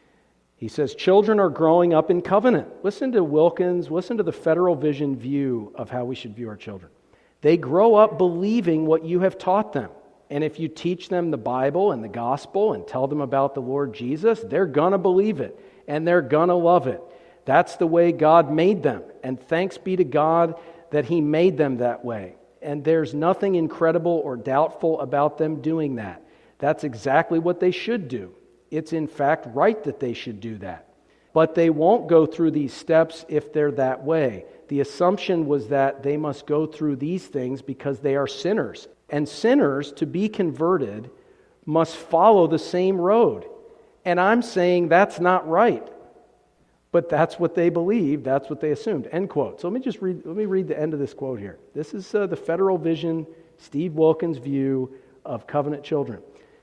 He says, children are growing up in covenant. Listen to Wilkins, listen to the Federal Vision view of how we should view our children. They grow up believing what you have taught them. And if you teach them the Bible and the gospel and tell them about the Lord Jesus, they're going to believe it and they're going to love it. That's the way God made them. And thanks be to God that He made them that way. And there's nothing incredible or doubtful about them doing that. That's exactly what they should do. It's in fact right that they should do that. But they won't go through these steps if they're that way. The assumption was that they must go through these things because they are sinners. And sinners, to be converted, must follow the same road. And I'm saying that's not right. But that's what they believed, that's what they assumed. End quote. So let me read the end of this quote here. This is the Federal Vision, Steve Wilkins' view of covenant children.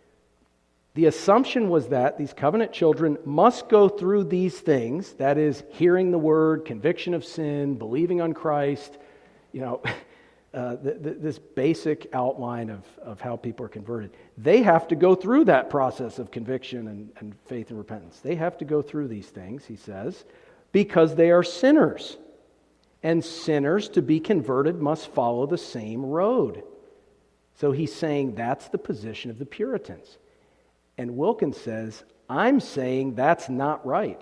The assumption was that these covenant children must go through these things, that is, hearing the word, conviction of sin, believing on Christ, this basic outline of how people are converted. They have to go through that process of conviction and faith and repentance. They have to go through these things, he says, because they are sinners. And sinners, to be converted, must follow the same road. So he's saying that's the position of the Puritans. And Wilkins says, I'm saying that's not right.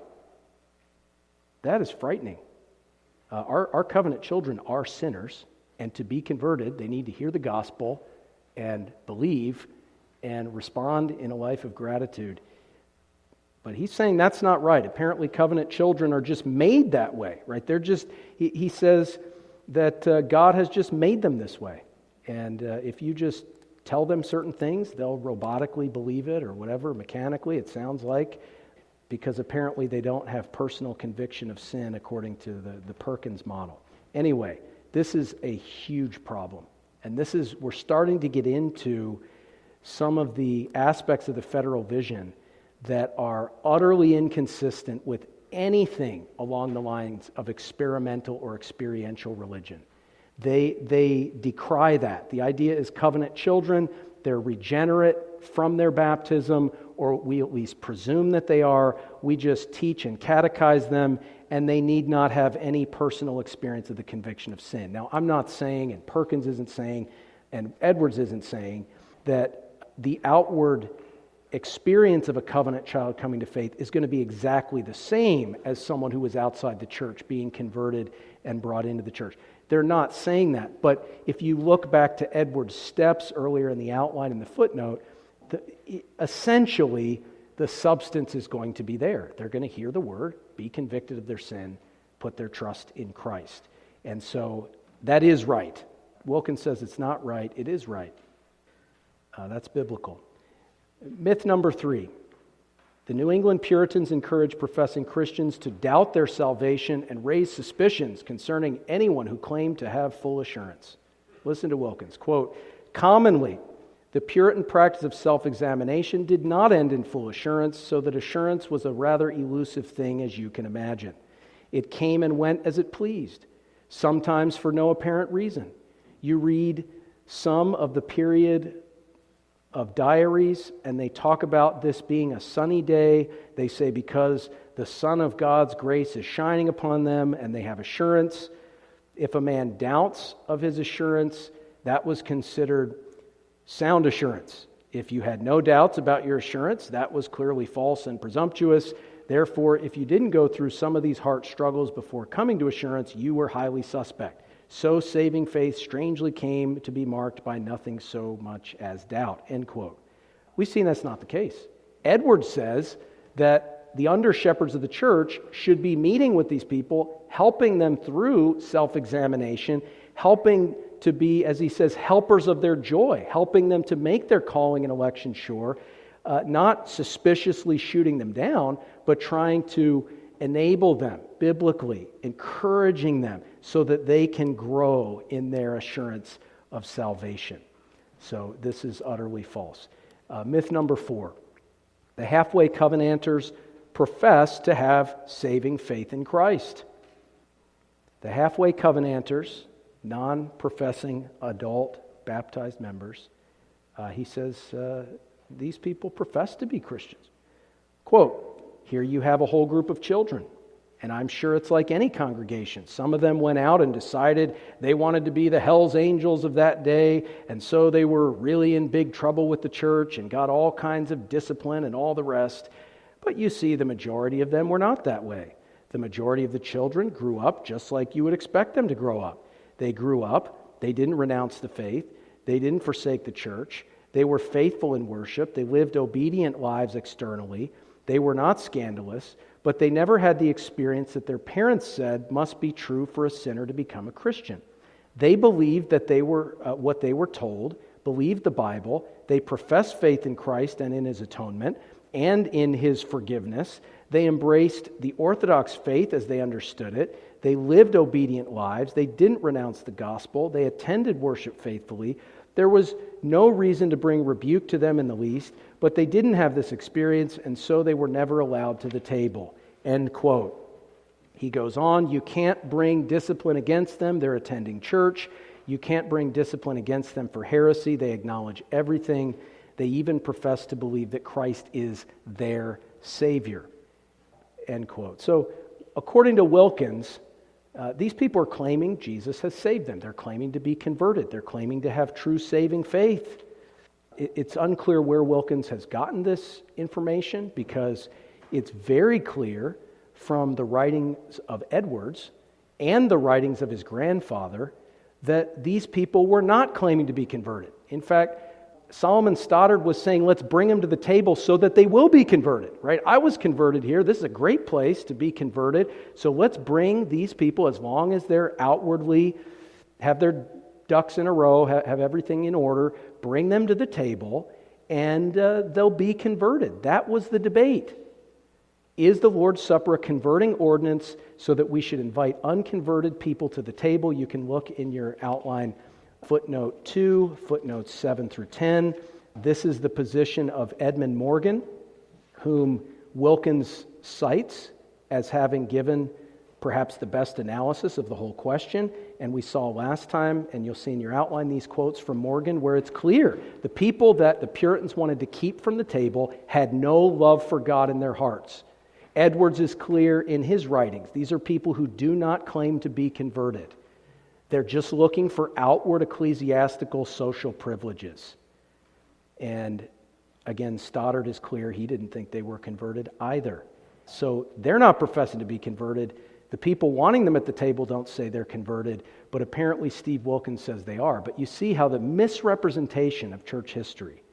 That is frightening. Our covenant children are sinners, and to be converted, they need to hear the gospel and believe and respond in a life of gratitude. But he's saying that's not right. Apparently, covenant children are just made that way, right? They're just, he says that God has just made them this way. And if you just tell them certain things, they'll robotically believe it or whatever, mechanically, it sounds like, because apparently they don't have personal conviction of sin according to the Perkins model. Anyway, this is a huge problem. And we're starting to get into some of the aspects of the federal vision that are utterly inconsistent with anything along the lines of experimental or experiential religion. They decry that. The idea is covenant children, they're regenerate from their baptism, or we at least presume that they are. We just teach and catechize them, and they need not have any personal experience of the conviction of sin. Now, I'm not saying, and Perkins isn't saying, and Edwards isn't saying, that the outward experience of a covenant child coming to faith is going to be exactly the same as someone who was outside the church being converted and brought into the church. They're not saying that, but if you look back to Edwards' steps earlier in the outline in the footnote, essentially the substance is going to be there. They're going to hear the word, be convicted of their sin, put their trust in Christ. And so that is right. Wilkins says it's not right. It is right. That's biblical. Myth number 3. The New England Puritans encouraged professing Christians to doubt their salvation and raise suspicions concerning anyone who claimed to have full assurance. Listen to Wilkins. Quote, commonly, the Puritan practice of self-examination did not end in full assurance, so that assurance was a rather elusive thing, as you can imagine. It came and went as it pleased, sometimes for no apparent reason. You read some of the period of diaries, and they talk about this being a sunny day. They say because the sun of God's grace is shining upon them, and they have assurance. If a man doubts of his assurance, that was considered sound assurance. If you had no doubts about your assurance, that was clearly false and presumptuous. Therefore, if you didn't go through some of these heart struggles before coming to assurance, you were highly suspect. So saving faith strangely came to be marked by nothing so much as doubt. End quote. We've seen that's not the case. Edwards says that the under-shepherds of the church should be meeting with these people, helping them through self-examination, helping to be, as he says, helpers of their joy, helping them to make their calling and election sure, not suspiciously shooting them down, but trying to enable them biblically, encouraging them so that they can grow in their assurance of salvation. So this is utterly false. Myth number 4. The halfway covenanters profess to have saving faith in Christ. The halfway covenanters, non-professing adult baptized members, he says these people profess to be Christians. Quote, here you have a whole group of children, and I'm sure it's like any congregation. Some of them went out and decided they wanted to be the Hell's Angels of that day, and so they were really in big trouble with the church and got all kinds of discipline and all the rest. But you see, the majority of them were not that way. The majority of the children grew up just like you would expect them to grow up. They grew up, they didn't renounce the faith, they didn't forsake the church, they were faithful in worship, they lived obedient lives externally, they were not scandalous, but they never had the experience that their parents said must be true for a sinner to become a Christian. They believed that they were what they were told, believed the Bible, they professed faith in Christ and in His atonement and in His forgiveness. They embraced the Orthodox faith as they understood it. They lived obedient lives. They didn't renounce the gospel. They attended worship faithfully. There was no reason to bring rebuke to them in the least, but they didn't have this experience, and so they were never allowed to the table. End quote. He goes on, you can't bring discipline against them. They're attending church. You can't bring discipline against them for heresy. They acknowledge everything. They even profess to believe that Christ is their Savior." End quote. So, according to Wilkins, these people are claiming Jesus has saved them. They're claiming to be converted. They're claiming to have true saving faith. It's unclear where Wilkins has gotten this information, because it's very clear from the writings of Edwards and the writings of his grandfather that these people were not claiming to be converted. In fact, Solomon Stoddard was saying, let's bring them to the table so that they will be converted, right? I was converted here. This is a great place to be converted. So let's bring these people, as long as they're outwardly have their ducks in a row, have everything in order, bring them to the table, and they'll be converted. That was the debate. Is the Lord's Supper a converting ordinance so that we should invite unconverted people to the table? You can look in your outline, footnote 2, footnotes 7 through 10. This is the position of Edmund Morgan, whom Wilkins cites as having given perhaps the best analysis of the whole question. And we saw last time, and you'll see in your outline, these quotes from Morgan where it's clear the people that the Puritans wanted to keep from the table had no love for God in their hearts. Edwards is clear in his writings. These are people who do not claim to be converted. They're just looking for outward ecclesiastical social privileges. And again, Stoddard is clear he didn't think they were converted either. So they're not professing to be converted. The people wanting them at the table don't say they're converted, but apparently Steve Wilkins says they are. But you see how the misrepresentation of church history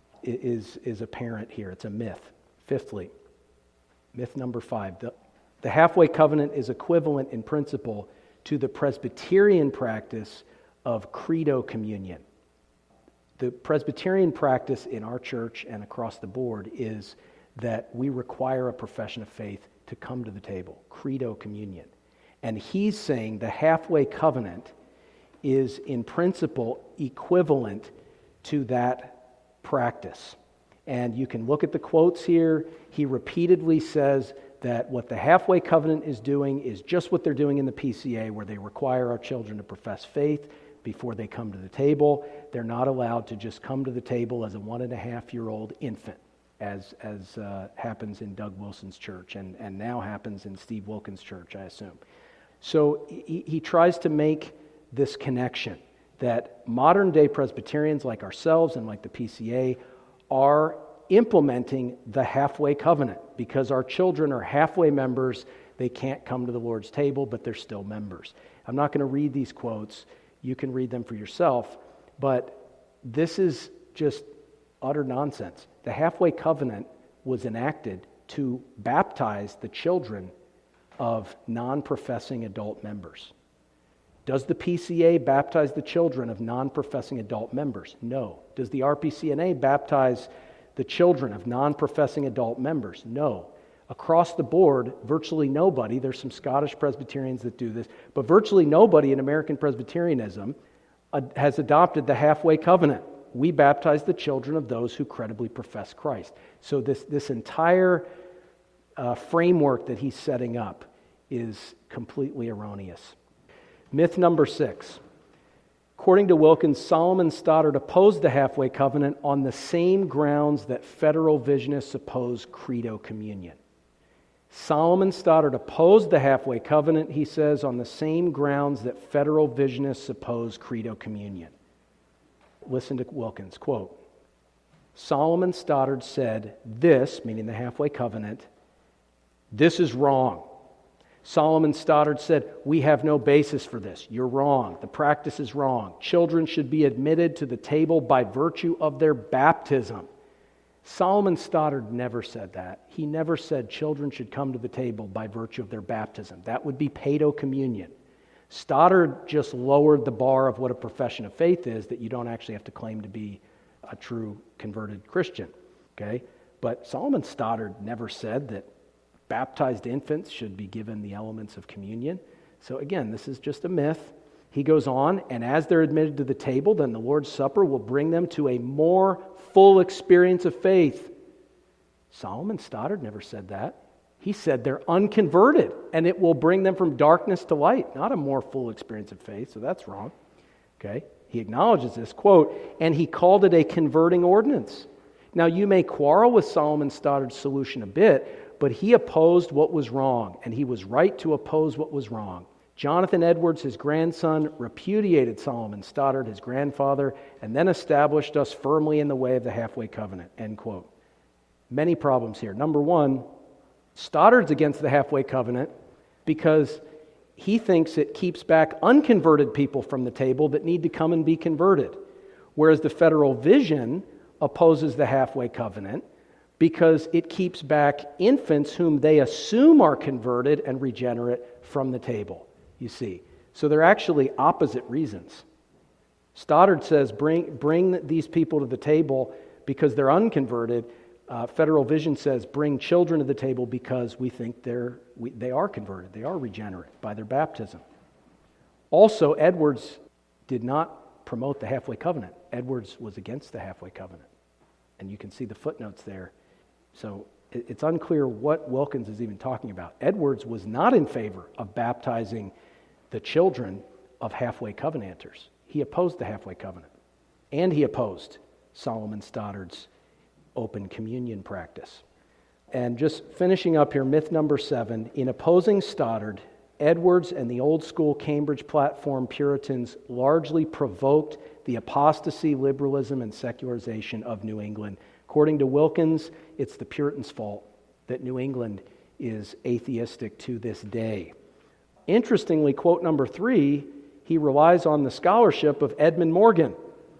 is apparent here. It's a myth. Fifthly, myth number 5. The halfway covenant is equivalent in principle to the Presbyterian practice of credo communion. The Presbyterian practice in our church and across the board is that we require a profession of faith to come to the table, credo communion. And he's saying the halfway covenant is in principle equivalent to that practice. And you can look at the quotes here. He repeatedly says that what the halfway covenant is doing is just what they're doing in the PCA, where they require our children to profess faith before they come to the table. They're not allowed to just come to the table as a 1.5-year-old infant, as happens in Doug Wilson's church and now happens in Steve Wilkins' church, I assume. So he tries to make this connection that modern-day Presbyterians like ourselves and like the PCA are implementing the halfway covenant because our children are halfway members. They can't come to the Lord's table, but they're still members. I'm not going to read these quotes. You can read them for yourself, but this is just utter nonsense. The halfway covenant was enacted to baptize the children of non-professing adult members. Does the PCA baptize the children of non-professing adult members? No. Does the RPCNA baptize the children of non-professing adult members? No. Across the board, virtually nobody, there's some Scottish Presbyterians that do this, but virtually nobody in American Presbyterianism has adopted the halfway covenant. We baptize the children of those who credibly profess Christ. So this entire framework that he's setting up is completely erroneous. Myth number 6. According to Wilkins, Solomon Stoddard opposed the halfway covenant on the same grounds that federal visionists oppose credo communion. Solomon Stoddard opposed the halfway covenant, he says, on the same grounds that federal visionists oppose credo communion. Listen to Wilkins, quote, Solomon Stoddard said this, meaning the halfway covenant, this is wrong. Solomon Stoddard said, we have no basis for this. You're wrong. The practice is wrong. Children should be admitted to the table by virtue of their baptism. Solomon Stoddard never said that. He never said children should come to the table by virtue of their baptism. That would be paedo-communion. Stoddard just lowered the bar of what a profession of faith is, that you don't actually have to claim to be a true converted Christian. Okay? But Solomon Stoddard never said that baptized infants should be given the elements of communion. So again, this is just a myth. He goes on, and as they're admitted to the table, then the Lord's Supper will bring them to a more full experience of faith. Solomon Stoddard never said that. He said they're unconverted, and it will bring them from darkness to light, not a more full experience of faith, so that's wrong. Okay? He acknowledges this, quote, and he called it a converting ordinance. Now, you may quarrel with Solomon Stoddard's solution a bit, but he opposed what was wrong, and he was right to oppose what was wrong. Jonathan Edwards, his grandson, repudiated Solomon Stoddard, his grandfather, and then established us firmly in the way of the halfway covenant, end quote. Many problems here. Number one, Stoddard's against the halfway covenant because he thinks it keeps back unconverted people from the table that need to come and be converted, whereas the Federal Vision opposes the halfway covenant because it keeps back infants whom they assume are converted and regenerate from the table, you see. So they're actually opposite reasons. Stoddard says bring these people to the table because they're unconverted. Federal Vision says bring children to the table because we think they are converted, they are regenerate by their baptism. Also, Edwards did not promote the halfway covenant. Edwards was against the halfway covenant. And you can see the footnotes there. So it's unclear what Wilkins is even talking about. Edwards was not in favor of baptizing the children of halfway covenanters. He opposed the halfway covenant. And he opposed Solomon Stoddard's open communion practice. And just finishing up here, myth number 7, in opposing Stoddard, Edwards and the old school Cambridge platform Puritans largely provoked the apostasy, liberalism, and secularization of New England. According to Wilkins, it's the Puritans' fault that New England is atheistic to this day. Interestingly, quote number 3, he relies on the scholarship of Edmund Morgan,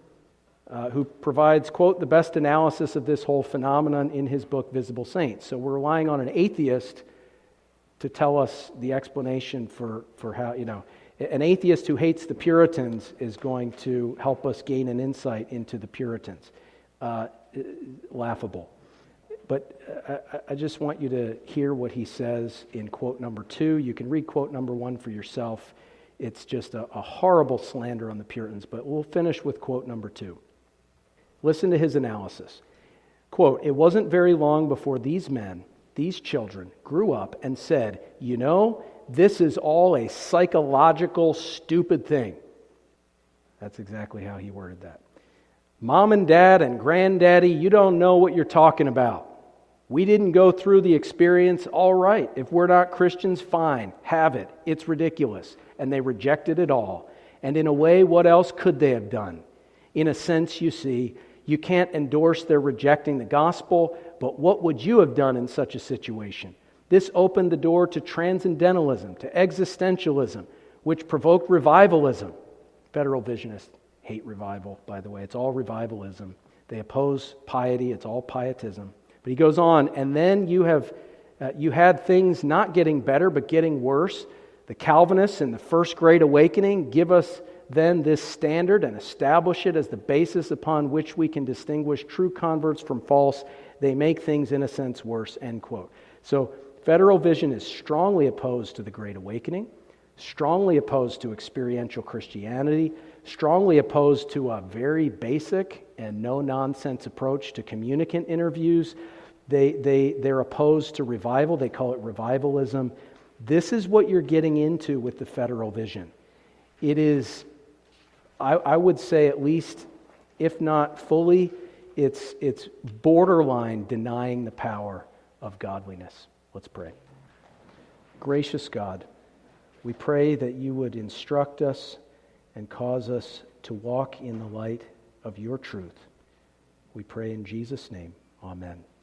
who provides, quote, the best analysis of this whole phenomenon in his book, Visible Saints. So we're relying on an atheist to tell us the explanation for how, an atheist who hates the Puritans is going to help us gain an insight into the Puritans. Laughable. But I just want you to hear what he says in quote number 2. You can read quote number 1 for yourself. It's just a horrible slander on the Puritans, but we'll finish with quote number 2. Listen to his analysis. Quote, it wasn't very long before these men, these children, grew up and said, this is all a psychological stupid thing. That's exactly how he worded that. Mom and Dad and Granddaddy, you don't know what you're talking about. We didn't go through the experience. All right, if we're not Christians, fine, have it. It's ridiculous. And they rejected it all. And in a way, what else could they have done? In a sense, you see, you can't endorse their rejecting the gospel, but what would you have done in such a situation? This opened the door to transcendentalism, to existentialism, which provoked revivalism. Federal Visionists hate revival, by the way. It's all revivalism. They oppose piety. It's all pietism. But he goes on, and then you had things not getting better, but getting worse. The Calvinists in the First Great Awakening give us then this standard and establish it as the basis upon which we can distinguish true converts from false. They make things, in a sense, worse, end quote. So Federal Vision is strongly opposed to the Great Awakening, strongly opposed to experiential Christianity, strongly opposed to a very basic and no-nonsense approach to communicant interviews. They're opposed to revival. They call it revivalism. This is what you're getting into with the Federal Vision. It is, I would say at least, if not fully, it's borderline denying the power of godliness. Let's pray. Gracious God, we pray that you would instruct us and cause us to walk in the light of your truth. We pray in Jesus' name. Amen.